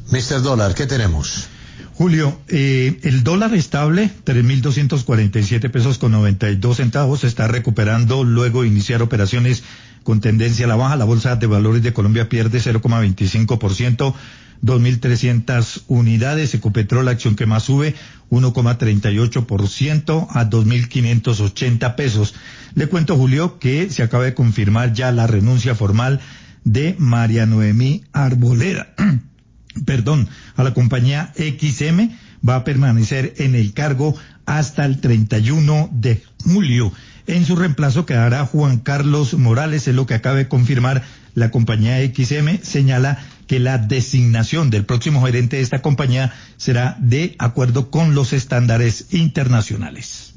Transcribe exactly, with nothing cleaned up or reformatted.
mister Dólar, ¿qué tenemos? Julio, eh, el dólar estable, tres mil doscientos cuarenta y siete pesos con noventa y dos centavos, se está recuperando luego de iniciar operaciones con tendencia a la baja. La Bolsa de Valores de Colombia pierde cero coma veinticinco por ciento, dos mil trescientas unidades. Ecopetrol, la acción que más sube, uno coma treinta y ocho por ciento a dos mil quinientos ochenta pesos. Le cuento, Julio, que se acaba de confirmar ya la renuncia formal de María Noemí Arboleda. Perdón, a la compañía X M, va a permanecer en el cargo hasta el treinta y uno de julio. En su reemplazo quedará Juan Carlos Morales, es lo que acaba de confirmar la compañía X M. Señala que la designación del próximo gerente de esta compañía será de acuerdo con los estándares internacionales.